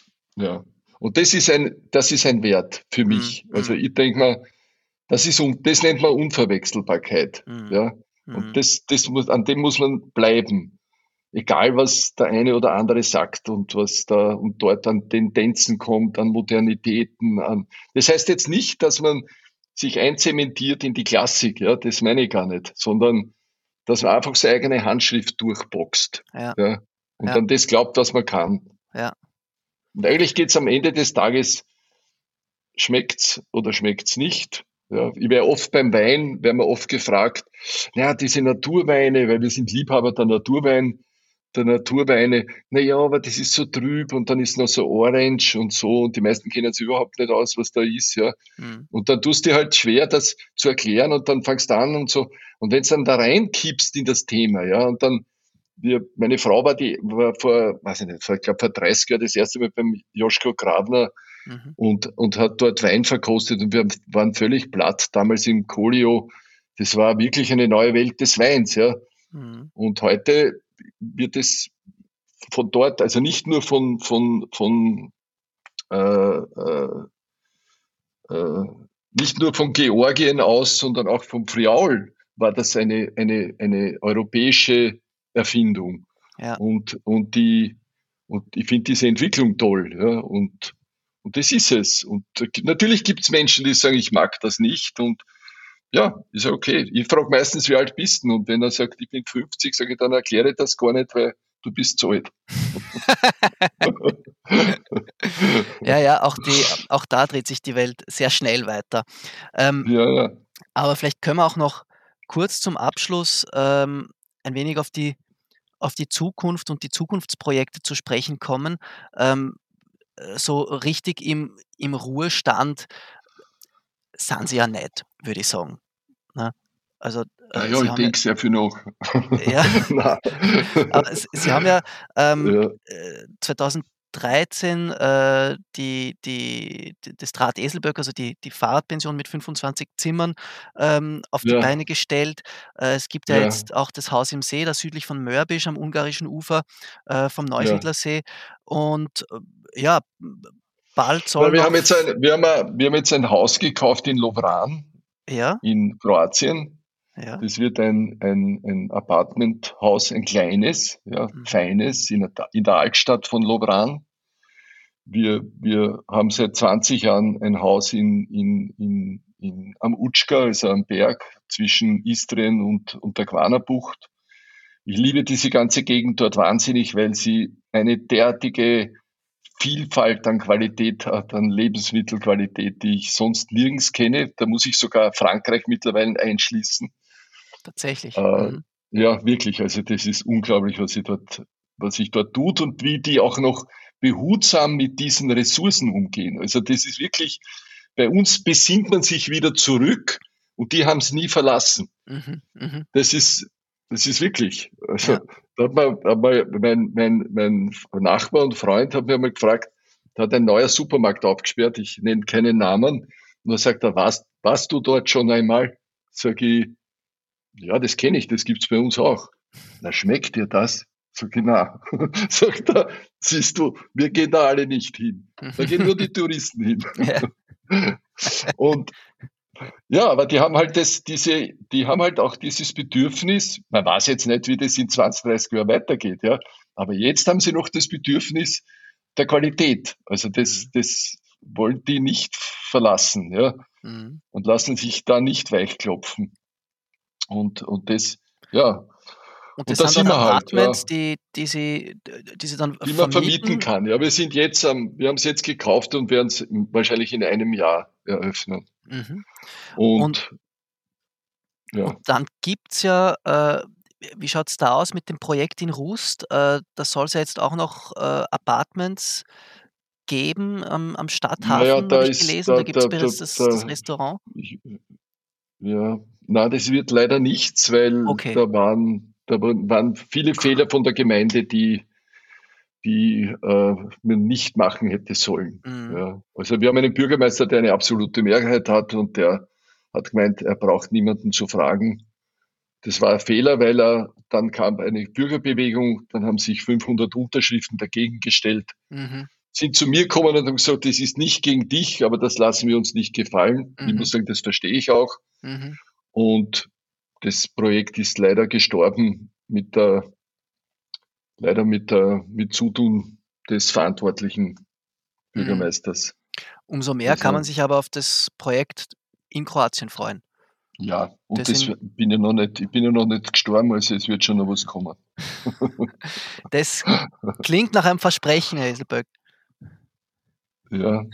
ja. Und das ist ein, das ist ein Wert für Mhm, mich. Also mhm, ich denke mal, das ist, un- das nennt man Unverwechselbarkeit. mhm, Ja. Und mhm. das, das muss, an dem muss man bleiben. Egal, was der eine oder andere sagt und was da und dort an Tendenzen kommt, an Modernitäten, an. Das heißt jetzt nicht, dass man sich einzementiert in die Klassik, ja, das meine ich gar nicht, sondern dass man einfach seine eigene Handschrift durchboxt, Ja, ja, und ja, an das glaubt, was man kann. ja. Und eigentlich geht's am Ende des Tages, schmeckt's oder schmeckt's nicht? Ja, ich wäre oft beim Wein, werden wir oft gefragt, ja, diese Naturweine, weil wir sind Liebhaber der Naturwein, der Naturweine, na ja, aber das ist so trüb und dann ist noch so orange und so und die meisten kennen sich überhaupt nicht aus, was da ist, ja. Mhm. Und dann tust du dir halt schwer, das zu erklären und dann fangst du an und so. Und wenn du dann da reinkippst in das Thema, ja, und dann, wir, meine Frau war die, war vor, weiß ich nicht, vor, ich glaube vor dreißig Jahren das erste Mal beim Joschko Grabner Mhm. und, und hat dort Wein verkostet und wir waren völlig platt, damals im Colio. Das war wirklich eine neue Welt des Weins, ja. Mhm. Und heute wird es von dort, also nicht nur von, von, von äh, äh, äh, nicht nur von Georgien aus, sondern auch vom Friaul war das eine, eine, eine europäische Erfindung. Ja, Und, und, die, und ich finde diese Entwicklung toll. Ja, und, und das ist es. Und natürlich gibt es Menschen, die sagen, ich mag das nicht. Und ja, ist ja okay. Ich frage meistens, wie alt bist du? Und wenn er sagt, ich bin fünfzig, sage ich, dann erkläre ich das gar nicht, weil du bist zu alt. Ja, ja, auch, die, auch da dreht sich die Welt sehr schnell weiter. Ähm, Ja, ja. aber vielleicht können wir auch noch kurz zum Abschluss ähm, ein wenig auf die, auf die Zukunft und die Zukunftsprojekte zu sprechen kommen. Ähm, äh, so richtig im, im Ruhestand sind Sie ja nicht, würde ich sagen. Ne? Also Ah äh, ja, Sie ich haben ja, denke sehr viel nach. ja, Nein. aber S Sie haben ja, ähm, Ja, äh, zweitausenddreizehn, äh, die die d das Draht-Esel-Böck, also die die Fahrradpension mit fünfundzwanzig Zimmern, ähm, auf die ja, Beine gestellt. Äh, es gibt ja ja, jetzt auch das Haus im See, da südlich von Mörbisch am ungarischen Ufer, äh, vom ja. Neusiedlersee. Und, äh, ja, b bald Na, soll wir noch haben jetzt f ein, wir haben, ein, wir haben jetzt ein Haus gekauft in Lovran ja, in Kroatien. ja, Das wird ein, ein, ein Apartmenthaus, ein kleines, ja, mhm, feines, in der, in der Altstadt von Lovran. Wir, wir haben seit zwanzig Jahren ein Haus in, in, in, in, am Utschka, also am Berg zwischen Istrien und, und der Quanerbucht. Ich liebe diese ganze Gegend dort wahnsinnig, weil sie eine derartige Vielfalt an Qualität hat, an Lebensmittelqualität, die ich sonst nirgends kenne. Da muss ich sogar Frankreich mittlerweile einschließen. tatsächlich. Äh, Mhm, ja, wirklich. Also das ist unglaublich, was sich dort, was sich dort tut und wie die auch noch behutsam mit diesen Ressourcen umgehen. Also das ist wirklich, bei uns besinnt man sich wieder zurück und die haben es nie verlassen. mhm, mhm, Das ist, das ist wirklich. Also ja, da hat man, hat man mein, mein, mein Nachbar und Freund hat mir mal gefragt, da hat ein neuer Supermarkt aufgesperrt, ich nenne keinen Namen, und er sagt er, warst, warst du dort schon einmal? Sag ich, ja, das kenne ich, das gibt's bei uns auch. Na, schmeckt dir das? So genau. Sagt er, siehst du, wir gehen da alle nicht hin. Da gehen nur die Touristen hin. ja, Und ja, aber die haben halt das, diese, die haben halt auch dieses Bedürfnis, man weiß jetzt nicht, wie das in zwanzig, dreißig Jahren weitergeht, ja. Aber jetzt haben sie noch das Bedürfnis der Qualität. Also das, mhm, das wollen die nicht verlassen, ja. mhm. Und lassen sich da nicht weichklopfen. Und, und das, ja. Und Und das da sind dann sind wir halt, Apartments, ja. die die Sie die Sie dann Die man vermieten vermieten? kann. Ja, wir sind jetzt, ähm, wir haben es jetzt gekauft und werden es wahrscheinlich in einem Jahr eröffnen. Mhm. Und Und und ja, dann gibt's ja, äh wie schaut's da aus mit dem Projekt in Rust? Äh, da soll's ja jetzt auch noch, äh, Apartments geben am am naja, Stadthafen, da habe ich ist, gelesen. da, Da gibt's da, da, bereits das das da Restaurant. ich, ja, na, das wird leider nichts, weil Okay. da waren, da waren viele Fehler von der Gemeinde, die, die äh, man nicht machen hätte sollen. Mhm. Ja. Also wir haben einen Bürgermeister, der eine absolute Mehrheit hat und der hat gemeint, er braucht niemanden zu fragen. Das war ein Fehler, weil er, dann kam eine Bürgerbewegung, dann haben sich fünfhundert Unterschriften dagegen gestellt, Mhm. sind zu mir gekommen und haben gesagt, das ist nicht gegen dich, aber das lassen wir uns nicht gefallen. Ich Mhm. muss sagen, das verstehe ich auch. Mhm. Und das Projekt ist leider gestorben mit der, leider mit der, mit Zutun des verantwortlichen Mhm. Bürgermeisters. Umso mehr kann man Also, sich aber auf das Projekt in Kroatien freuen. ja, und Das das in bin ja noch nicht, ich bin ja noch nicht gestorben, also es wird schon noch was kommen. das klingt nach einem Versprechen, Herr Eselböck. Ja,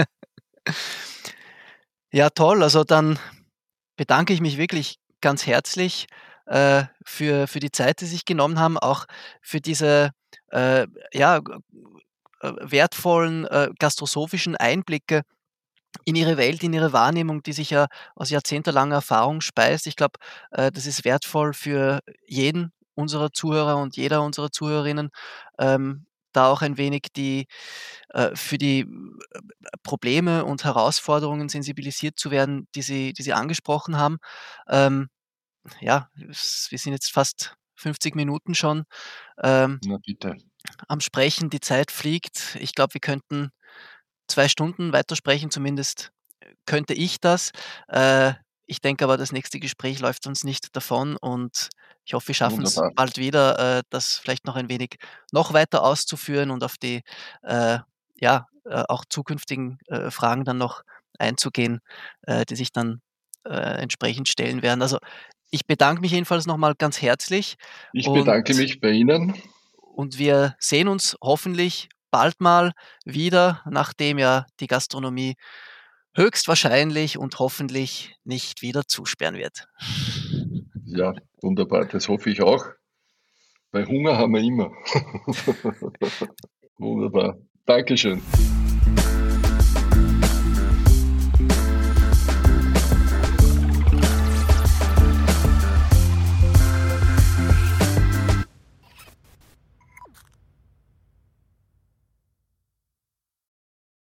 Ja, toll. Also, dann bedanke ich mich wirklich ganz herzlich, äh, für für die Zeit, die Sie sich genommen haben, auch für diese, äh, ja, g äh, wertvollen, äh, gastrosophischen Einblicke in Ihre Welt, in Ihre Wahrnehmung, die sich ja aus jahrzehntelanger Erfahrung speist. Ich glaube, äh, das ist wertvoll für jeden unserer Zuhörer und jeder unserer Zuhörerinnen, ähm, da auch ein wenig die äh, für die, äh, Probleme und Herausforderungen sensibilisiert zu werden, die Sie die Sie angesprochen haben. Ähm, ja, s wir sind jetzt fast fünfzig Minuten schon, ähm, na bitte. am Sprechen. Die Zeit fliegt. Ich glaube, wir könnten zwei Stunden weitersprechen, zumindest könnte ich das. Äh, ich denke aber, das nächste Gespräch läuft uns nicht davon und ich hoffe, wir schaffen es Wunderbar. bald wieder, äh, das vielleicht noch ein wenig noch weiter auszuführen und auf die, äh, ja, äh, auch zukünftigen, äh, Fragen dann noch einzugehen, äh, die sich dann, äh, entsprechend stellen werden. Also, ich bedanke mich jedenfalls noch mal ganz herzlich Ich und bedanke mich bei Ihnen und wir sehen uns hoffentlich bald mal wieder, nachdem ja die Gastronomie höchstwahrscheinlich und hoffentlich nicht wieder zusperren wird. Ja, wunderbar, das hoffe ich auch. Weil Hunger haben wir immer. Wunderbar. Dankeschön.